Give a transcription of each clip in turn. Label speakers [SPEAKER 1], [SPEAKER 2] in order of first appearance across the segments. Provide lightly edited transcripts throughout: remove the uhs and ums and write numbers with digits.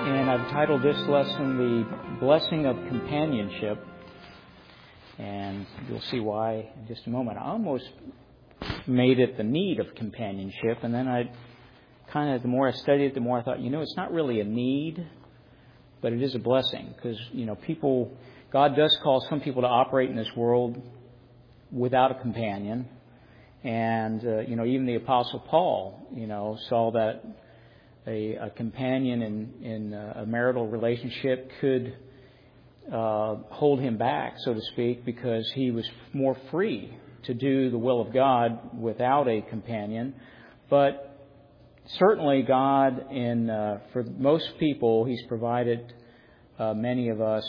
[SPEAKER 1] And I've titled this lesson, The Blessing of Companionship. And you'll see why in just a moment. I almost made it the need of companionship. And then the more I studied it, the more I thought, it's not really a need, but it is a blessing. Because, God does call some people to operate in this world without a companion. And, even the Apostle Paul, saw that a companion in a marital relationship could hold him back, so to speak, because he was more free to do the will of God without a companion. But certainly God, for most people, He's provided many of us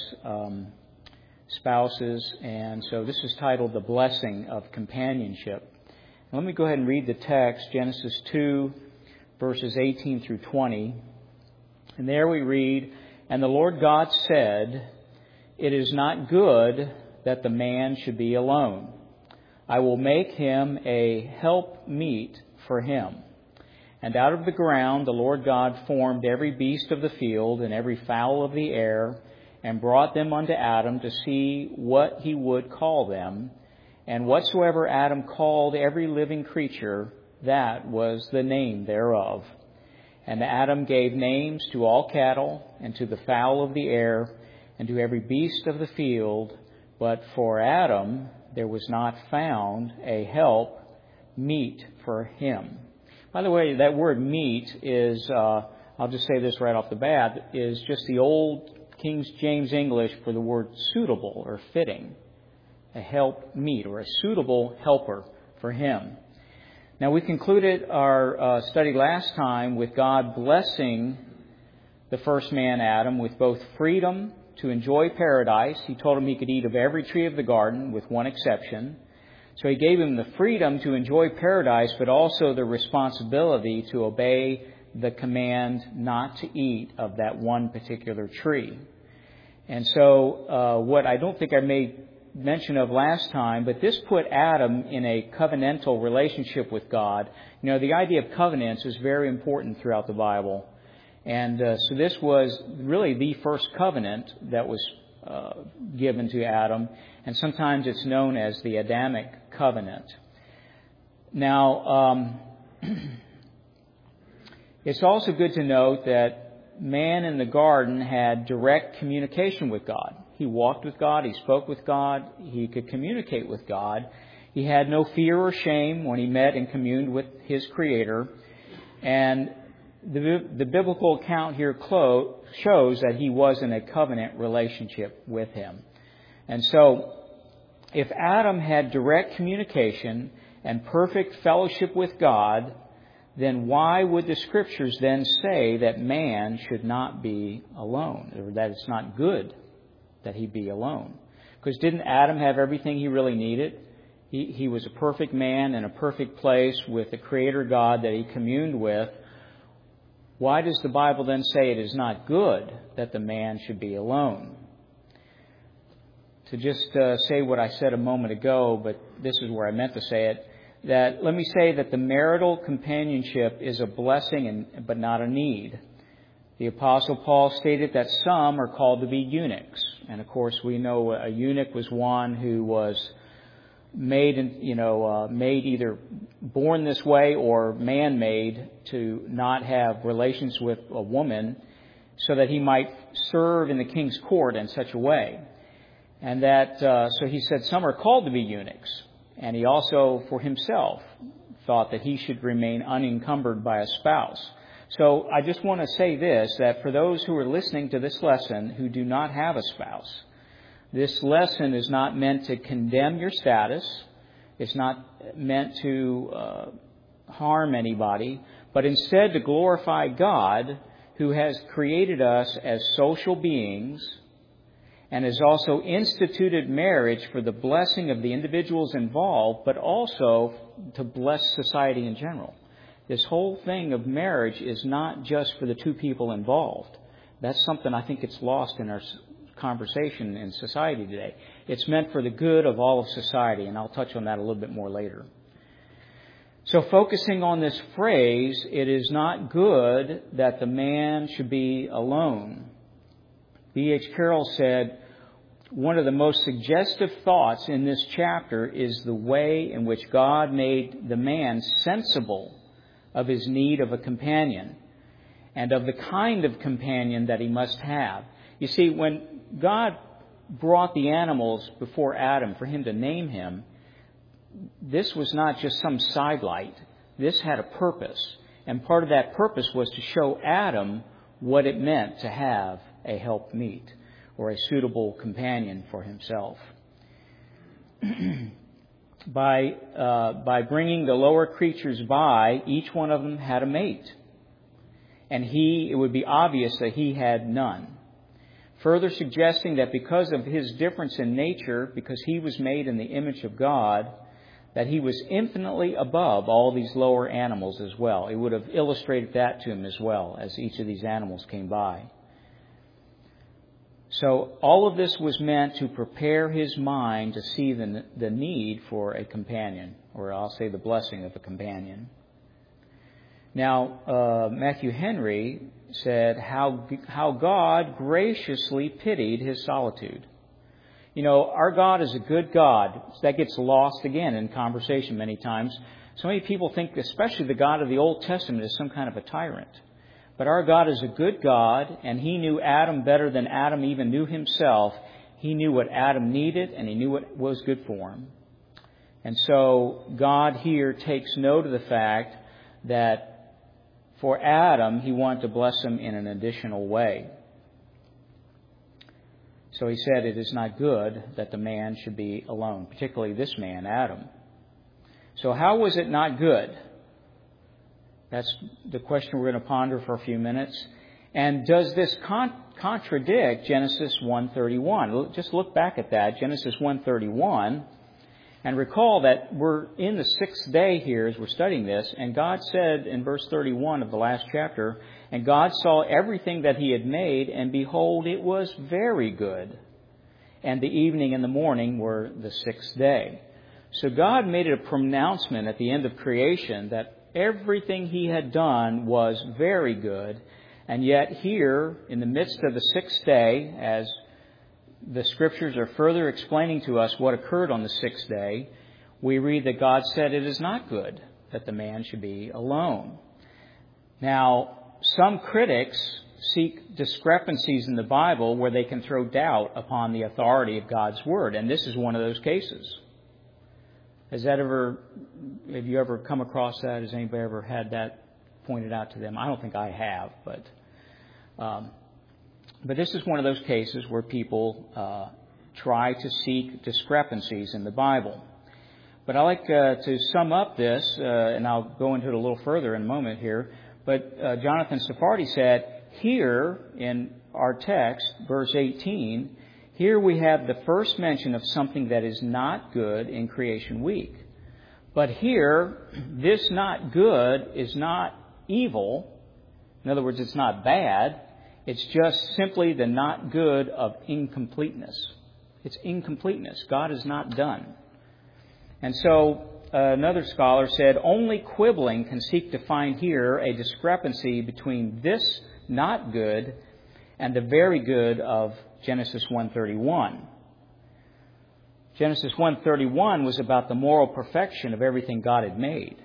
[SPEAKER 1] spouses. And so this is titled The Blessing of Companionship. Now, let me go ahead and read the text, Genesis 2, verses 18 through 20. And there we read, "And the Lord God said, It is not good that the man should be alone. I will make him a helpmeet for him. And out of the ground the Lord God formed every beast of the field and every fowl of the air, and brought them unto Adam to see what he would call them. And whatsoever Adam called every living creature, that was the name thereof. And Adam gave names to all cattle, and to the fowl of the air, and to every beast of the field. But for Adam there was not found a help meet for him." By the way, that word meet is, I'll just say this right off the bat, is just the old King James English for the word suitable or fitting. A help meet, or a suitable helper for him. Now, we concluded our study last time with God blessing the first man, Adam, with both freedom to enjoy paradise. He told him he could eat of every tree of the garden, with one exception. So He gave him the freedom to enjoy paradise, but also the responsibility to obey the command not to eat of that one particular tree. And so what I don't think I made mention of last time, but this put Adam in a covenantal relationship with God. The idea of covenants is very important throughout the Bible. And so this was really the first covenant that was given to Adam. And sometimes it's known as the Adamic covenant. Now, it's also good to note that man in the garden had direct communication with God. He walked with God. He spoke with God. He could communicate with God. He had no fear or shame when he met and communed with his Creator. And the biblical account here shows that he was in a covenant relationship with Him. And so, if Adam had direct communication and perfect fellowship with God, then why would the Scriptures then say that man should not be alone, or that it's not good that he be alone? Because didn't Adam have everything he really needed? He was a perfect man in a perfect place with the Creator God that he communed with. Why does the Bible then say it is not good that the man should be alone? To just say what I said a moment ago, but this is where I meant to say it, that let me say that the marital companionship is a blessing but not a need. The Apostle Paul stated that some are called to be eunuchs. And of course, we know a eunuch was one who was made either born this way or man-made to not have relations with a woman so that he might serve in the king's court in such a way. And that, so he said some are called to be eunuchs. And he also, for himself, thought that he should remain unencumbered by a spouse. So I just want to say this, that for those who are listening to this lesson who do not have a spouse, this lesson is not meant to condemn your status. It's not meant to harm anybody, but instead to glorify God, who has created us as social beings and has also instituted marriage for the blessing of the individuals involved, but also to bless society in general. This whole thing of marriage is not just for the two people involved. That's something I think it's lost in our conversation in society today. It's meant for the good of all of society, and I'll touch on that a little bit more later. So focusing on this phrase, it is not good that the man should be alone. B.H. Carroll said, one of the most suggestive thoughts in this chapter is the way in which God made the man sensible of his need of a companion and of the kind of companion that he must have. You see, when God brought the animals before Adam for him to name him, this was not just some sidelight. This had a purpose. And part of that purpose was to show Adam what it meant to have a helpmeet or a suitable companion for himself. By bringing the lower creatures by, each one of them had a mate. And it would be obvious that he had none. Further suggesting that because of his difference in nature, because he was made in the image of God, that he was infinitely above all these lower animals as well. It would have illustrated that to him as well as each of these animals came by. So all of this was meant to prepare his mind to see the need for a companion, or I'll say the blessing of a companion. Now, Matthew Henry said how God graciously pitied his solitude. You know, our God is a good God. That gets lost again in conversation many times. So many people think, especially the God of the Old Testament, is some kind of a tyrant. But our God is a good God, and He knew Adam better than Adam even knew himself. He knew what Adam needed, and He knew what was good for him. And so God here takes note of the fact that for Adam, He wanted to bless him in an additional way. So He said, it is not good that the man should be alone, particularly this man, Adam. So how was it not good? That's the question we're going to ponder for a few minutes. And does this contradict Genesis 1:31? Just look back at that, Genesis 1:31, and recall that we're in the sixth day here as we're studying this, and God said in verse 31 of the last chapter, and God saw everything that He had made, and behold, it was very good. And the evening and the morning were the sixth day. So God made a pronouncement at the end of creation that everything He had done was very good. And yet here, in the midst of the sixth day, as the Scriptures are further explaining to us what occurred on the sixth day, we read that God said it is not good that the man should be alone. Now, some critics seek discrepancies in the Bible where they can throw doubt upon the authority of God's Word, and this is one of those cases. Have you ever come across that? Has anybody ever had that pointed out to them? I don't think I have, but this is one of those cases where people try to seek discrepancies in the Bible. But I like to sum up this, and I'll go into it a little further in a moment here. But Jonathan Sephardi said, here in our text, verse 18, here we have the first mention of something that is not good in creation week. But here, this not good is not evil. In other words, it's not bad. It's just simply the not good of incompleteness. It's incompleteness. God is not done. And so another scholar said, only quibbling can seek to find here a discrepancy between this not good and the very good of Genesis 1:31. Genesis 1:31 was about the moral perfection of everything God had made.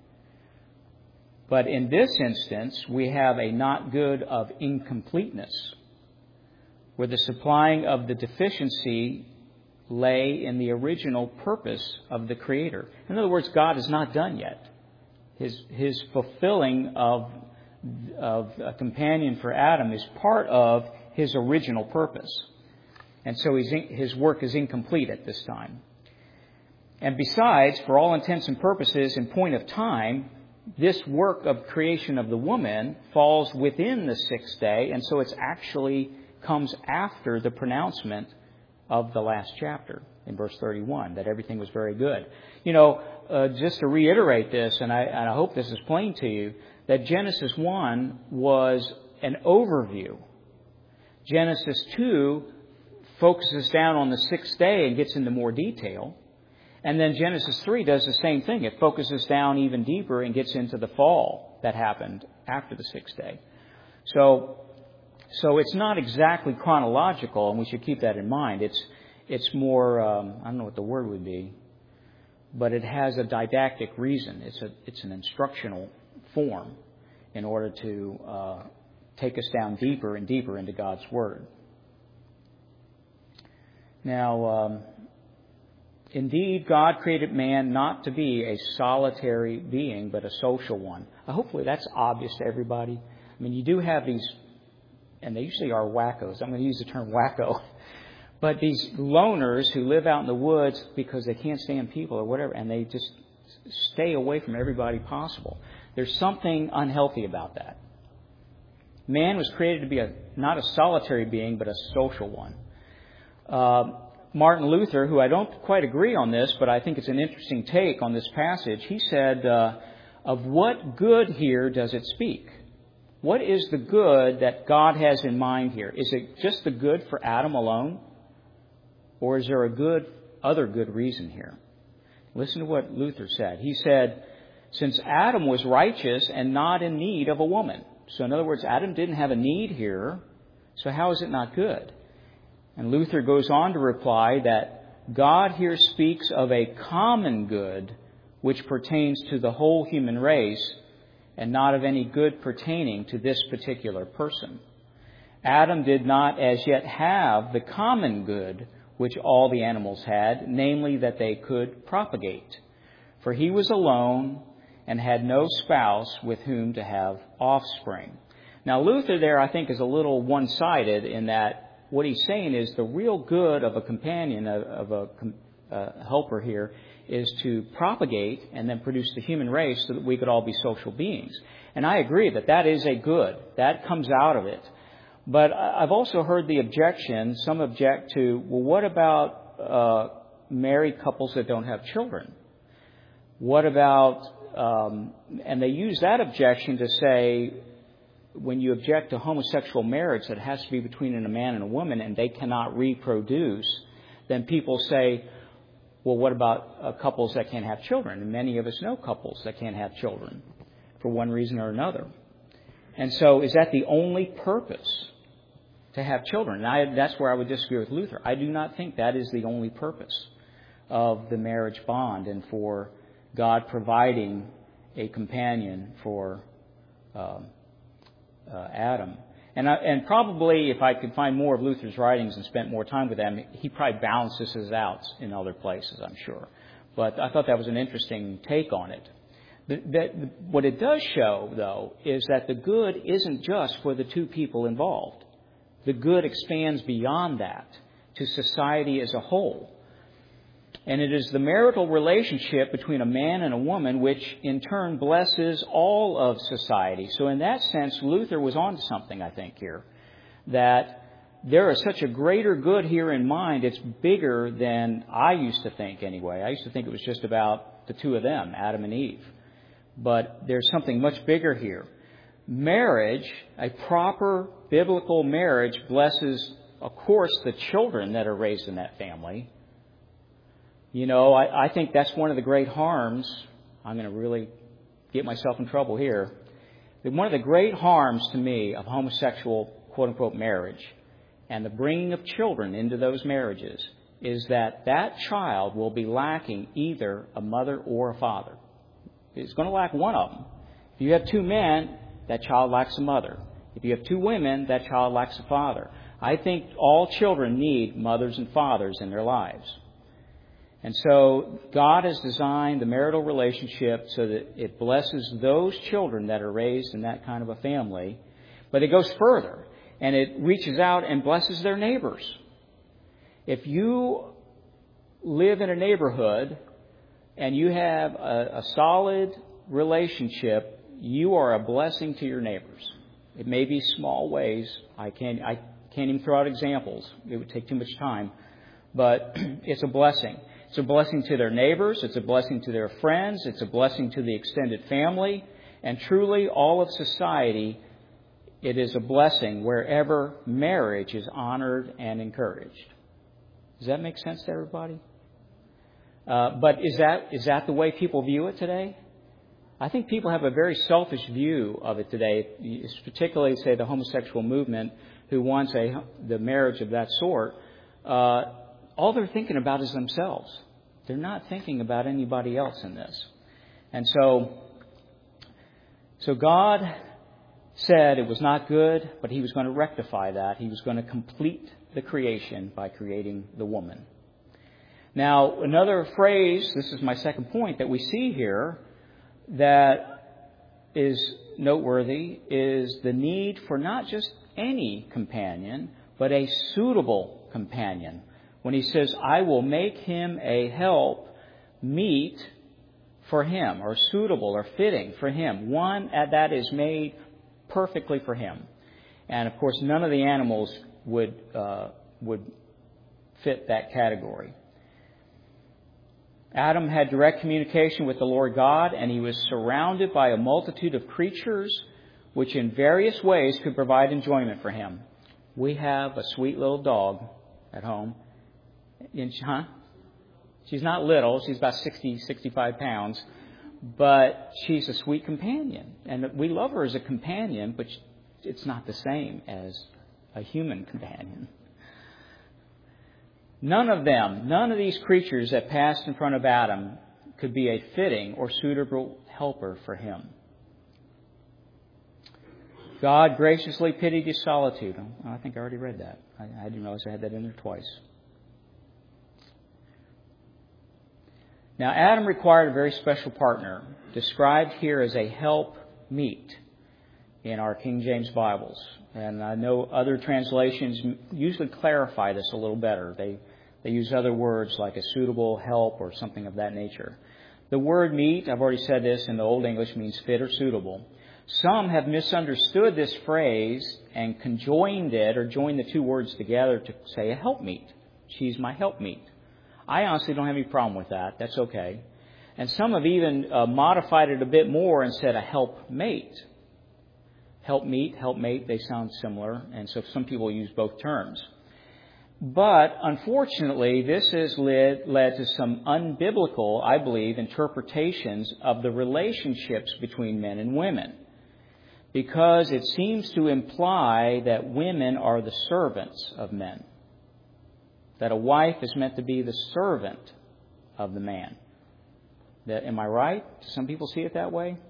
[SPEAKER 1] But in this instance, we have a not good of incompleteness, where the supplying of the deficiency lay in the original purpose of the Creator. In other words, God is not done yet. His fulfilling of a companion for Adam is part of His original purpose. And so His work is incomplete at this time. And besides, for all intents and purposes, in point of time, this work of creation of the woman falls within the sixth day, and so it actually comes after the pronouncement of the last chapter in verse 31, that everything was very good. You know, just to reiterate this, and I hope this is plain to you, that Genesis 1 was an overview. Genesis 2 focuses down on the sixth day and gets into more detail. And then Genesis 3 does the same thing. It focuses down even deeper and gets into the fall that happened after the sixth day. So it's not exactly chronological, and we should keep that in mind. It's more, I don't know what the word would be, but it has a didactic reason. It's an instructional form in order to take us down deeper and deeper into God's Word. Now, indeed, God created man not to be a solitary being, but a social one. Hopefully that's obvious to everybody. I mean, you do have these, and they usually are wackos. I'm going to use the term wacko. But these loners who live out in the woods because they can't stand people or whatever, and they just stay away from everybody possible. There's something unhealthy about that. Man was created to be not a solitary being, but a social one. Martin Luther, who I don't quite agree on this, but I think it's an interesting take on this passage, he said, of what good here does it speak? What is the good that God has in mind here? Is it just the good for Adam alone? Or is there a other good reason here? Listen to what Luther said. He said, since Adam was righteous and not in need of a woman. So in other words, Adam didn't have a need here. So how is it not good? And Luther goes on to reply that God here speaks of a common good which pertains to the whole human race and not of any good pertaining to this particular person. Adam did not as yet have the common good which all the animals had, namely that they could propagate. For he was alone and had no spouse with whom to have offspring. Now, Luther there, I think, is a little one-sided in that what he's saying is the real good of a companion, of a helper here, is to propagate and then produce the human race so that we could all be social beings. And I agree that is a good. That comes out of it. But I've also heard the objection, some object to, well, what about married couples that don't have children? What about, and they use that objection to say, when you object to homosexual marriage that has to be between a man and a woman and they cannot reproduce, then people say, well, what about couples that can't have children? And many of us know couples that can't have children for one reason or another. And so is that the only purpose, to have children? And that's where I would disagree with Luther. I do not think that is the only purpose of the marriage bond and for God providing a companion for Adam. And probably if I could find more of Luther's writings and spent more time with them, he probably balances this out in other places, I'm sure. But I thought that was an interesting take on it. What it does show, though, is that the good isn't just for the two people involved. The good expands beyond that to society as a whole. And it is the marital relationship between a man and a woman which in turn blesses all of society. So in that sense, Luther was on to something, I think, here. That there is such a greater good here in mind. It's bigger than I used to think anyway. I used to think it was just about the two of them, Adam and Eve. But there's something much bigger here. Marriage, a proper biblical marriage, blesses, of course, the children that are raised in that family. You know, I think that's one of the great harms. I'm going to really get myself in trouble here. One of the great harms to me of homosexual, quote-unquote, marriage and the bringing of children into those marriages is that child will be lacking either a mother or a father. It's going to lack one of them. If you have two men, that child lacks a mother. If you have two women, that child lacks a father. I think all children need mothers and fathers in their lives. And so God has designed the marital relationship so that it blesses those children that are raised in that kind of a family. But it goes further, and it reaches out and blesses their neighbors. If you live in a neighborhood and you have a solid relationship, you are a blessing to your neighbors. It may be small ways. I can't even throw out examples. It would take too much time. But it's a blessing. It's a blessing to their neighbors. It's a blessing to their friends. It's a blessing to the extended family. And truly, all of society, it is a blessing wherever marriage is honored and encouraged. Does that make sense to everybody? But is that the way people view it today? I think people have a very selfish view of it today, particularly, say, the homosexual movement who wants the marriage of that sort. All they're thinking about is themselves. They're not thinking about anybody else in this. And so God said it was not good, but He was going to rectify that. He was going to complete the creation by creating the woman. Now, another phrase, this is my second point, that we see here that is noteworthy is the need for not just any companion, but a suitable companion. When He says, I will make him a help meet for him, or suitable or fitting for him, one that is made perfectly for him. And of course, none of the animals would fit that category. Adam had direct communication with the Lord God, and he was surrounded by a multitude of creatures which in various ways could provide enjoyment for him. We have a sweet little dog at home. She's not little. She's about 65 pounds. But she's a sweet companion. And we love her as a companion, but it's not the same as a human companion. None of these creatures that passed in front of Adam could be a fitting or suitable helper for him. God graciously pitied his solitude. I think I already read that. I didn't realize I had that in there twice. Now, Adam required a very special partner, described here as a help meet in our King James Bibles. And I know other translations usually clarify this a little better. They use other words like a suitable help or something of that nature. The word meet, I've already said this, in the Old English means fit or suitable. Some have misunderstood this phrase and conjoined it or joined the two words together to say a helpmeet. She's my helpmeet. I honestly don't have any problem with that. That's okay. And some have even modified it a bit more and said a helpmate. Helpmeet, helpmate, they sound similar, and so some people use both terms. But unfortunately, this has led to some unbiblical, I believe, interpretations of the relationships between men and women, because it seems to imply that women are the servants of men, that a wife is meant to be the servant of the man. Am I right? Do some people see it that way?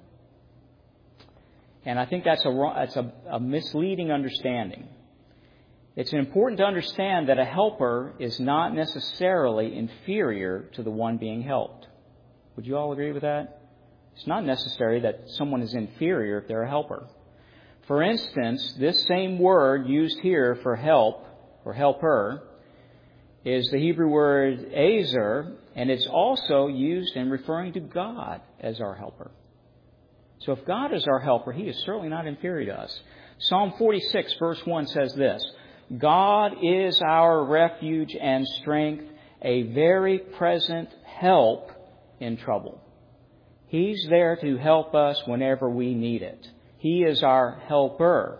[SPEAKER 1] And I think that's a misleading understanding. It's important to understand that a helper is not necessarily inferior to the one being helped. Would you all agree with that? It's not necessary that someone is inferior if they're a helper. For instance, this same word used here for help or helper is the Hebrew word ezer, and it's also used in referring to God as our helper. So if God is our helper, He is certainly not inferior to us. Psalm 46 verse 1 says this, God is our refuge and strength, a very present help in trouble. He's there to help us whenever we need it. He is our helper.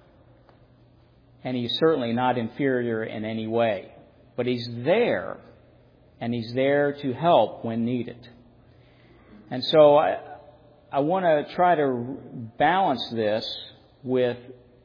[SPEAKER 1] And He's certainly not inferior in any way. But He's there, and He's there to help when needed. And so I want to try to balance this with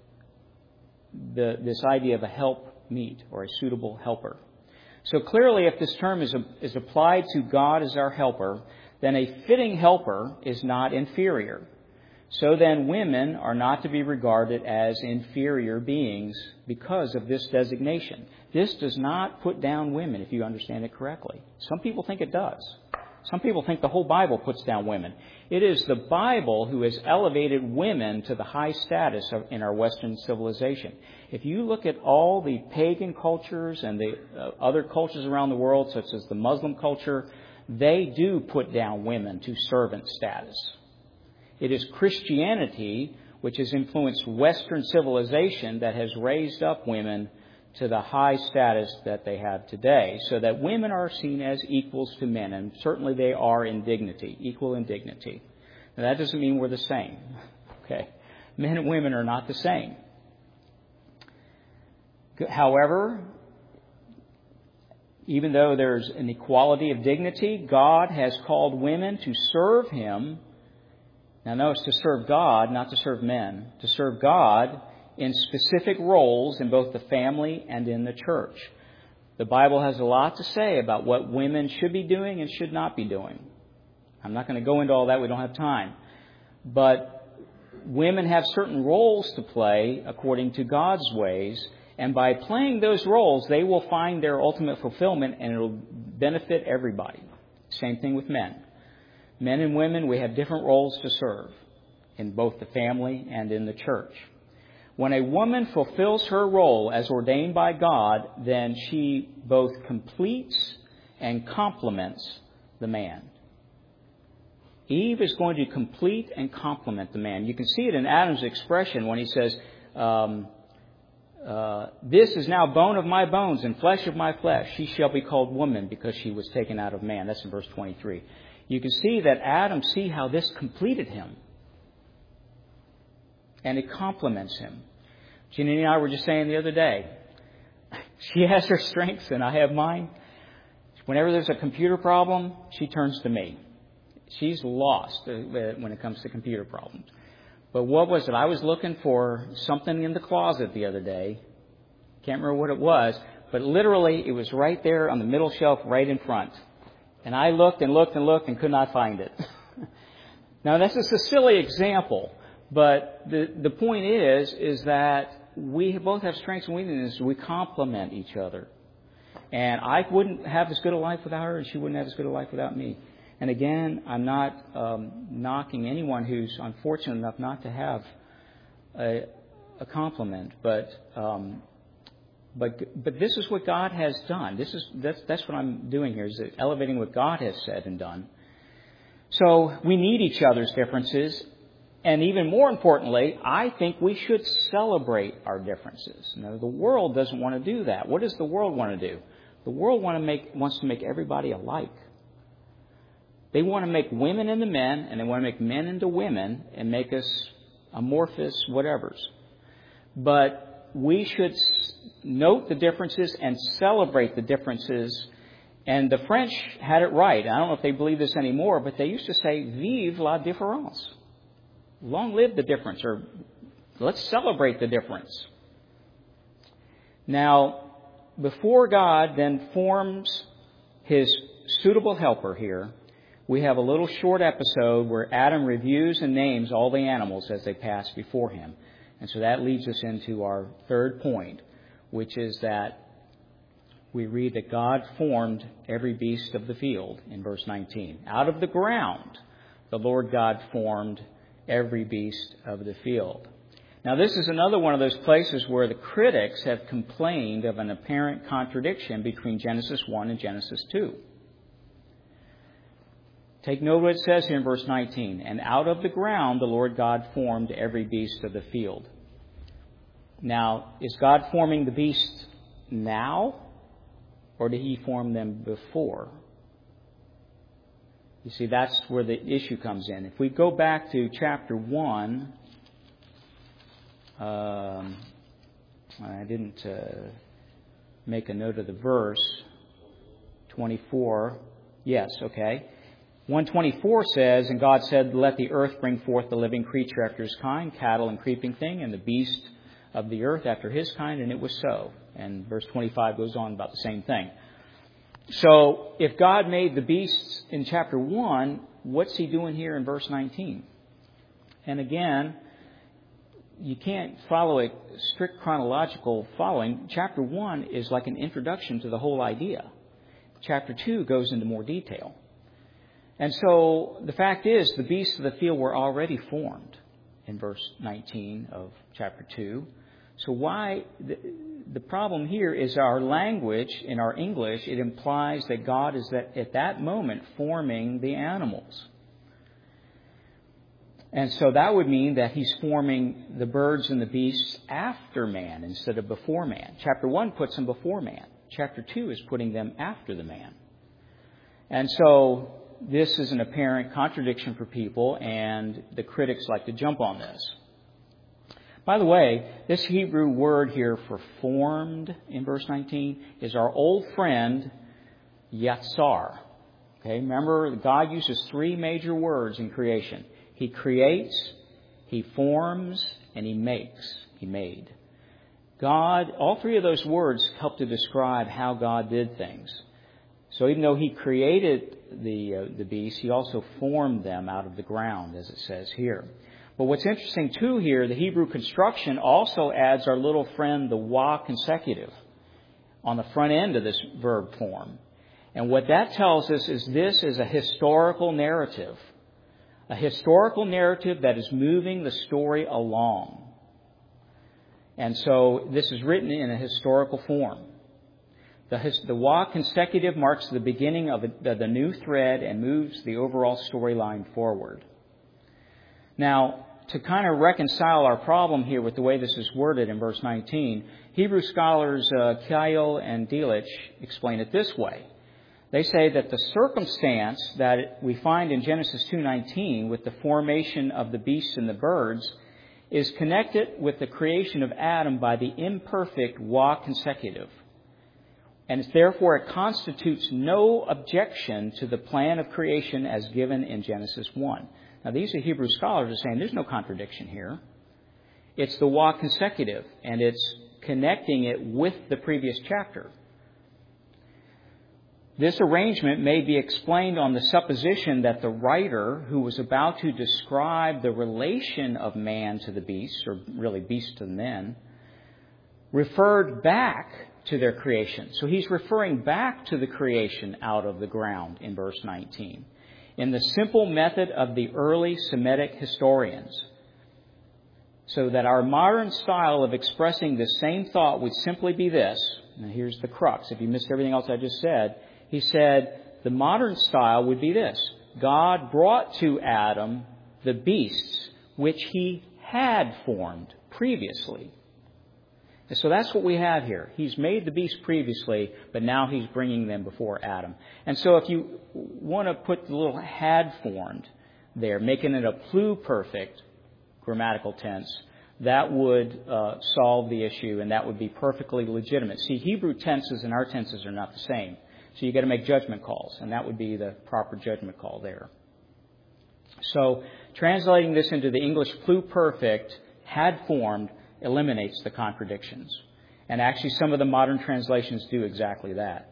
[SPEAKER 1] this idea of a help meet or a suitable helper. So clearly, if this term is applied to God as our helper, then a fitting helper is not inferior. So then women are not to be regarded as inferior beings because of this designation. This does not put down women, if you understand it correctly. Some people think it does. Some people think the whole Bible puts down women. It is the Bible who has elevated women to the high status in our Western civilization. If you look at all the pagan cultures and the other cultures around the world, such as the Muslim culture, they do put down women to servant status. It is Christianity which has influenced Western civilization that has raised up women to the high status that they have today, so that women are seen as equals to men, and certainly they are in dignity, equal in dignity. Now, that doesn't mean we're the same. Okay, men and women are not the same. However, Even though there's an equality of dignity, God has called women to serve Him. Now notice, to serve God, not to serve men. To serve God in specific roles in both the family and in the church. The Bible has a lot to say about what women should be doing and should not be doing. I'm not going to go into all that. We don't have time. But women have certain roles to play according to God's ways. And by playing those roles, they will find their ultimate fulfillment, and it will benefit everybody. Same thing with men. Men and women, we have different roles to serve in both the family and in the church. When a woman fulfills her role as ordained by God, then she both completes and complements the man. Eve is going to complete and complement the man. You can see it in Adam's expression when he says, this is now bone of my bones and flesh of my flesh. She shall be called woman because she was taken out of man. That's in verse 23. You can see that Adam, see how this completed him. And it complements him. Jeannie and I were just saying the other day, she has her strengths and I have mine. Whenever there's a computer problem, she turns to me. She's lost when it comes to computer problems. But what was it? I was looking for something in the closet the other day. Can't remember what it was, but literally it was right there on the middle shelf right in front. And I looked and looked and looked and could not find it. Now, that's just a silly example, but the point is that we both have strengths and weaknesses. We complement each other. And I wouldn't have as good a life without her, and she wouldn't have as good a life without me. And again, I'm not knocking anyone who's unfortunate enough not to have a complement, but this is what God has done. That's what I'm doing here, is elevating what God has said and done. So we need each other's differences, and even more importantly, I think we should celebrate our differences. Now, the world doesn't want to do that. What does the world want to do? The world wants to make everybody alike. They want to make women into men, and they want to make men into women, and make us amorphous whatevers. But we should note the differences and celebrate the differences. And the French had it right. I don't know if they believe this anymore, but they used to say, "Vive la différence." Long live the difference, or let's celebrate the difference. Now, before God then forms His suitable helper here, we have a little short episode where Adam reviews and names all the animals as they pass before him. And so that leads us into our third point, which is that we read that God formed every beast of the field in verse 19. Out of the ground, the Lord God formed every beast of the field. Now, this is another one of those places where the critics have complained of an apparent contradiction between Genesis 1 and Genesis 2. Take note what it says here in verse 19. And out of the ground the Lord God formed every beast of the field. Now, is God forming the beasts now, or did He form them before? You see, that's where the issue comes in. If we go back to chapter 1, I didn't make a note of the verse. 24. Yes, okay. 1:24 says, And God said, Let the earth bring forth the living creature after his kind, cattle and creeping thing, and the beast of the earth after his kind, and it was so. And verse 25 goes on about the same thing. So, if God made the beasts in chapter 1, what's He doing here in verse 19? And again, you can't follow a strict chronological following. Chapter 1 is like an introduction to the whole idea. Chapter 2 goes into more detail. And so the fact is, the beasts of the field were already formed in verse 19 of chapter 2. So why? The problem here is our language in our English. It implies that God is at that moment forming the animals. And so that would mean that He's forming the birds and the beasts after man instead of before man. Chapter 1 puts them before man. Chapter 2 is putting them after the man. And so this is an apparent contradiction for people, and the critics like to jump on this. By the way, this Hebrew word here for formed in verse 19 is our old friend yatsar. Okay, remember, God uses three major words in creation. He creates, He forms, and He makes. He made. God, all three of those words help to describe how God did things. So even though He created the beasts, He also formed them out of the ground, as it says here. But what's interesting too here, the Hebrew construction also adds our little friend, the wa consecutive, on the front end of this verb form. And what that tells us is this is a historical narrative. A historical narrative that is moving the story along. And so this is written in a historical form. The wa consecutive marks the beginning of the new thread and moves the overall storyline forward. Now, to kind of reconcile our problem here with the way this is worded in verse 19, Hebrew scholars Kyle and Delitzsch explain it this way. They say that the circumstance that we find in Genesis 2:19 with the formation of the beasts and the birds is connected with the creation of Adam by the imperfect wa consecutive. And therefore it constitutes no objection to the plan of creation as given in Genesis 1. Now these are Hebrew scholars are saying there's no contradiction here. It's the wa consecutive, and it's connecting it with the previous chapter. This arrangement may be explained on the supposition that the writer, who was about to describe the relation of man to the beasts, or really beasts to men, referred back to their creation. So he's referring back to the creation out of the ground in verse 19, in the simple method of the early Semitic historians. So that our modern style of expressing the same thought would simply be this. Now here's the crux. If you missed everything else I just said, he said the modern style would be this. God brought to Adam the beasts which He had formed previously. And so that's what we have here. He's made the beasts previously, but now He's bringing them before Adam. And so if you want to put the little had formed there, making it a pluperfect grammatical tense, that would solve the issue, and that would be perfectly legitimate. See, Hebrew tenses and our tenses are not the same. So you've got to make judgment calls, and that would be the proper judgment call there. So translating this into the English pluperfect, had formed, eliminates the contradictions. And actually some of the modern translations do exactly that.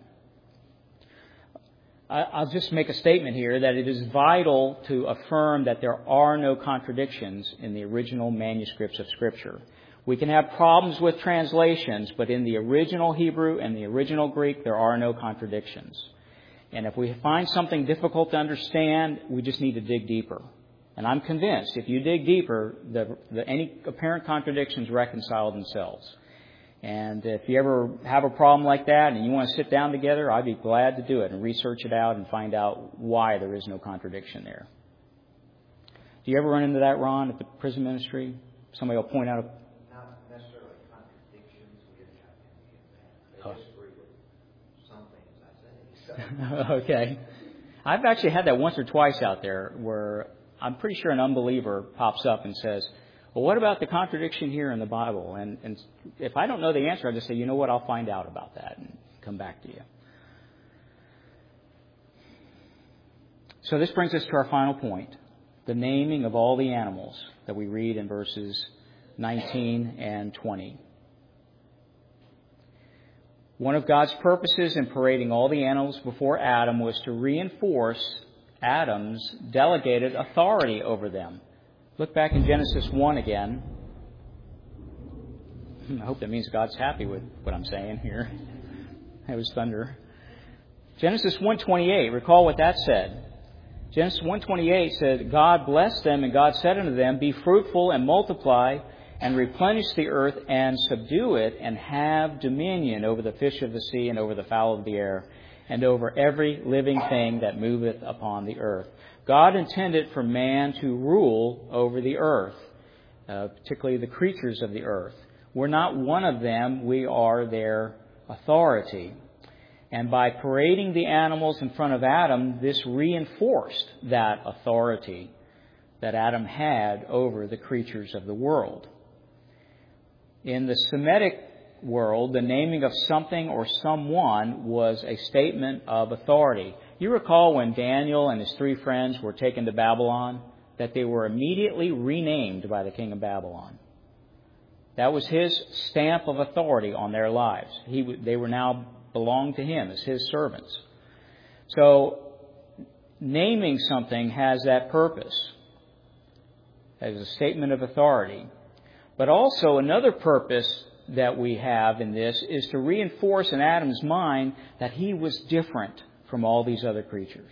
[SPEAKER 1] I'll just make a statement here that it is vital to affirm that there are no contradictions in the original manuscripts of Scripture. We can have problems with translations, but in the original Hebrew and the original Greek, there are no contradictions. And if we find something difficult to understand, we just need to dig deeper. And I'm convinced if you dig deeper, any apparent contradictions reconcile themselves. And if you ever have a problem like that and you want to sit down together, I'd be glad to do it and research it out and find out why there is no contradiction there. Do you ever run into that, Ron, at the prison ministry? Somebody will point out
[SPEAKER 2] not necessarily contradictions. We didn't have any of that. They disagree with some things I say. So.
[SPEAKER 1] Okay. I've actually had that once or twice out there where I'm pretty sure an unbeliever pops up and says, well, what about the contradiction here in the Bible? And if I don't know the answer, I just say, you know what, I'll find out about that and come back to you. So this brings us to our final point, the naming of all the animals that we read in verses 19 and 20. One of God's purposes in parading all the animals before Adam was to reinforce Adam's delegated authority over them. Look back in Genesis 1 again. I hope that means God's happy with what I'm saying here. It was thunder. Genesis 1:28, recall what that said. Genesis 1:28 said, God blessed them, and God said unto them, be fruitful and multiply, and replenish the earth, and subdue it, and have dominion over the fish of the sea, and over the fowl of the air, and over every living thing that moveth upon the earth. God intended for man to rule over the earth, particularly the creatures of the earth. We're not one of them. We are their authority. And by parading the animals in front of Adam, this reinforced that authority that Adam had over the creatures of the world. In the Semitic world, the naming of something or someone was a statement of authority. You recall when Daniel and his 3 friends were taken to Babylon, that they were immediately renamed by the king of Babylon. That was his stamp of authority on their lives. They were now belonged to him as his servants. So, naming something has that purpose as a statement of authority. But also another purpose that we have in this is to reinforce in Adam's mind that he was different from all these other creatures.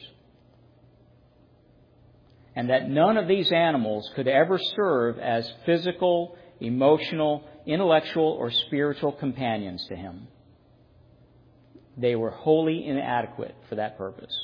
[SPEAKER 1] And that none of these animals could ever serve as physical, emotional, intellectual, or spiritual companions to him. They were wholly inadequate for that purpose.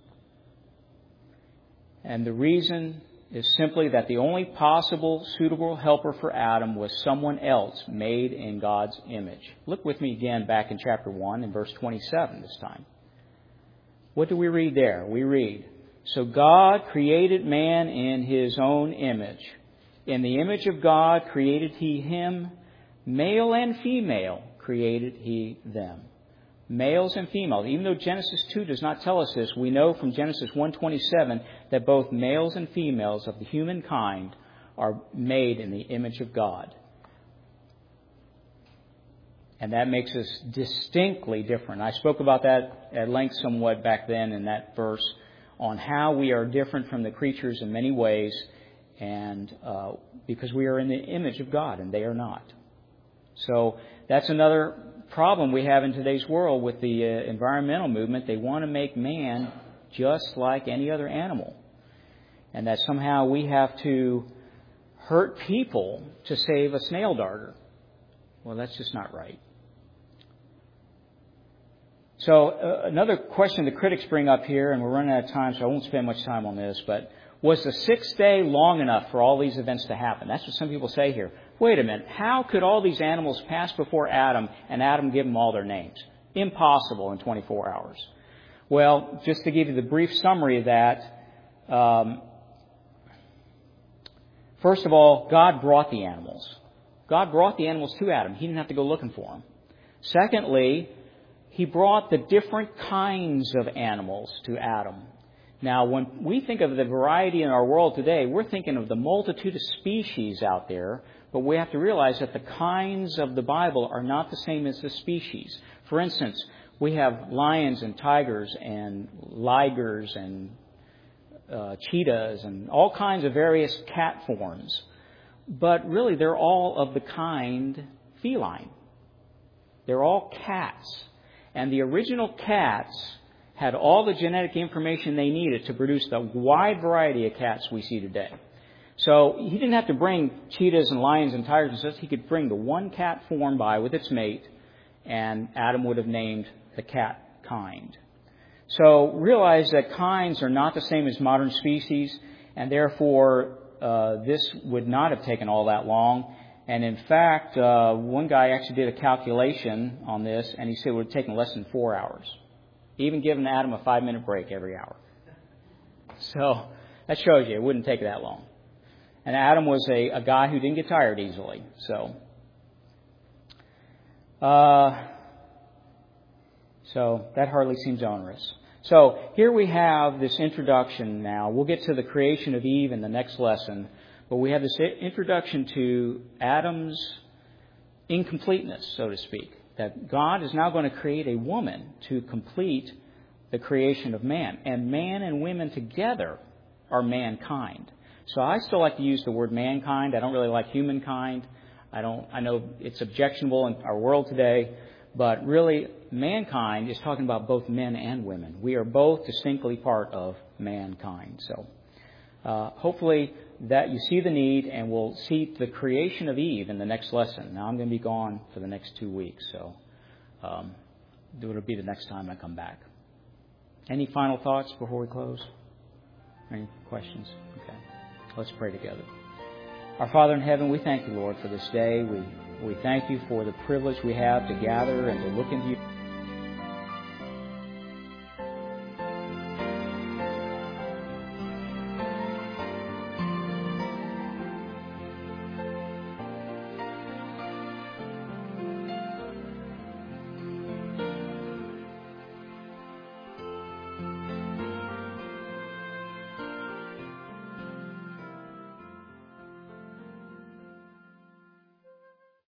[SPEAKER 1] And the reason is simply that the only possible suitable helper for Adam was someone else made in God's image. Look with me again back in chapter 1 and verse 27 this time. What do we read there? We read, "So God created man in his own image. In the image of God created he him. Male and female created he them." Males and females. Even though Genesis 2 does not tell us this, we know from Genesis 1:27 that both males and females of the humankind are made in the image of God. And that makes us distinctly different. I spoke about that at length somewhat back then in that verse on how we are different from the creatures in many ways, and because we are in the image of God and they are not. So that's another problem we have in today's world with the environmental movement. They want to make man just like any other animal. And that somehow we have to hurt people to save a snail darter. Well, that's just not right. So another question the critics bring up here, and we're running out of time, so I won't spend much time on this, but was the 6th day long enough for all these events to happen? That's what some people say here. Wait a minute, how could all these animals pass before Adam and Adam give them all their names? Impossible in 24 hours. Well, just to give you the brief summary of that, first of all, God brought the animals. God brought the animals to Adam. He didn't have to go looking for them. Secondly, He brought the different kinds of animals to Adam. Now, when we think of the variety in our world today, we're thinking of the multitude of species out there, but we have to realize that the kinds of the Bible are not the same as the species. For instance, we have lions and tigers and ligers and cheetahs and all kinds of various cat forms. But really, they're all of the kind feline. They're all cats. And the original cats had all the genetic information they needed to produce the wide variety of cats we see today. So he didn't have to bring cheetahs and lions and tigers and such. He could bring the one cat form by with its mate, and Adam would have named the cat kind. So realize that kinds are not the same as modern species, and therefore this would not have taken all that long. And in fact, one guy actually did a calculation on this, and he said it would have taken less than 4 hours, even giving Adam a 5-minute break every hour. So that shows you it wouldn't take that long. And Adam was a guy who didn't get tired easily. So that hardly seems onerous. So here we have this introduction now. We'll get to the creation of Eve in the next lesson. But we have this introduction to Adam's incompleteness, so to speak. That God is now going to create a woman to complete the creation of man. And man and women together are mankind. So I still like to use the word mankind. I don't really like humankind. I know it's objectionable in our world today. But really, mankind is talking about both men and women. We are both distinctly part of mankind. So hopefully that you see the need, and we'll see the creation of Eve in the next lesson. Now I'm going to be gone for the next 2 weeks, so it'll be the next time I come back. Any final thoughts before we close? Any questions? Okay. Let's pray together. Our Father in heaven, we thank you, Lord, for this day. We thank you for the privilege we have to gather and to look into you.